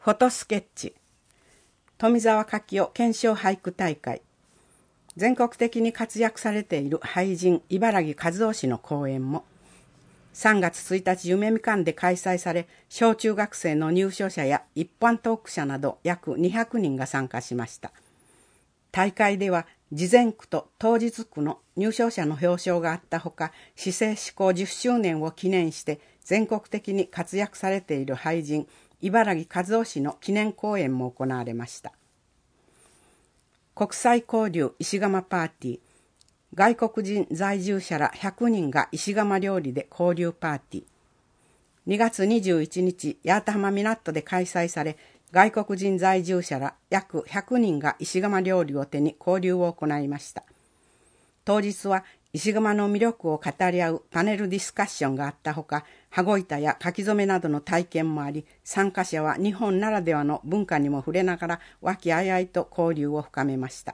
フォトスケッチ富澤柿雄検証俳句大会。全国的に活躍されている俳人茨城和夫氏の講演も3月1日夢みかんで開催され、小中学生の入賞者や一般トーク者など約200人が参加しました。大会では事前句と当日句の入賞者の表彰があったほか、市政施行10周年を記念して全国的に活躍されている俳人茨城和夫氏の記念講演も行われました。国際交流石窯パーティー、外国人在住者ら100人が石窯料理で交流パーティー。2月21日、八幡浜港で開催され、外国人在住者ら約100人が石窯料理を手に交流を行いました。当日は石窯の魅力を語り合うパネルディスカッションがあったほか、羽子板や書き初めなどの体験もあり、参加者は日本ならではの文化にも触れながら和気あいあいと交流を深めました。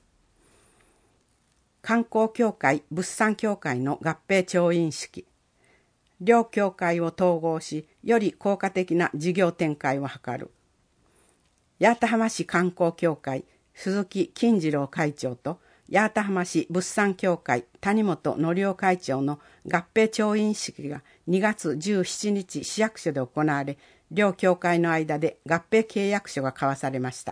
観光協会物産協会の合併調印式。両協会を統合し、より効果的な事業展開を図る。八幡浜市観光協会鈴木金次郎会長と八幡浜市物産協会谷本則夫会長の合併調印式が2月17日市役所で行われ、両協会の間で合併契約書が交わされました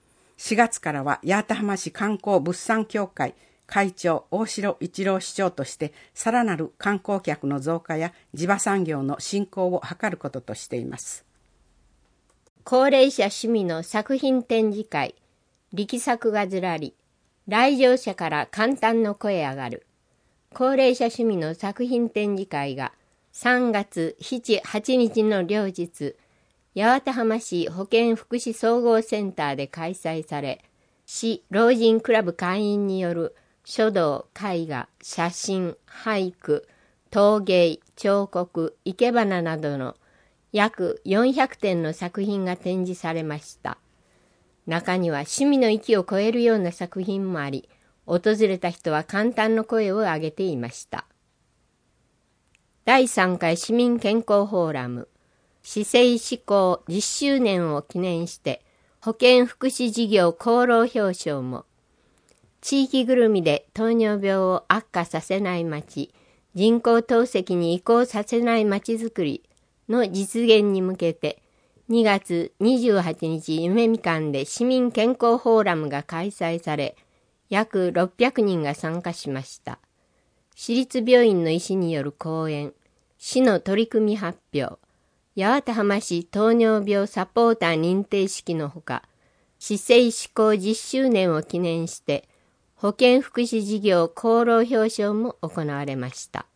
。4月からは八幡浜市観光物産協会会長大城一郎市長としてさらなる観光客の増加や地場産業の振興を図ることとしています。 高齢者趣味の作品展示会、力作がずらり、来場者から感嘆の声上がる。高齢者趣味の作品展示会が3月7、8日の両日、八幡浜市保健福祉総合センターで開催され、市老人クラブ会員による書道、絵画、写真、俳句、陶芸、彫刻、生け花などの約400点の作品が展示されました。中には趣味の域を超えるような作品もあり、訪れた人は感嘆の声を上げていました。第3回市民健康フォーラム、市政施行10周年を記念して保健福祉事業功労表彰も、地域ぐるみで糖尿病を悪化させない町、人工透析に移行させない町づくりの実現に向けて、2月28日夢みかんで市民健康フォーラムが開催され、約600人が参加しました。市立病院の医師による講演、市の取り組み発表、八幡浜市糖尿病サポーター認定式のほか、市政施行10周年を記念して、保健福祉事業功労表彰も行われました。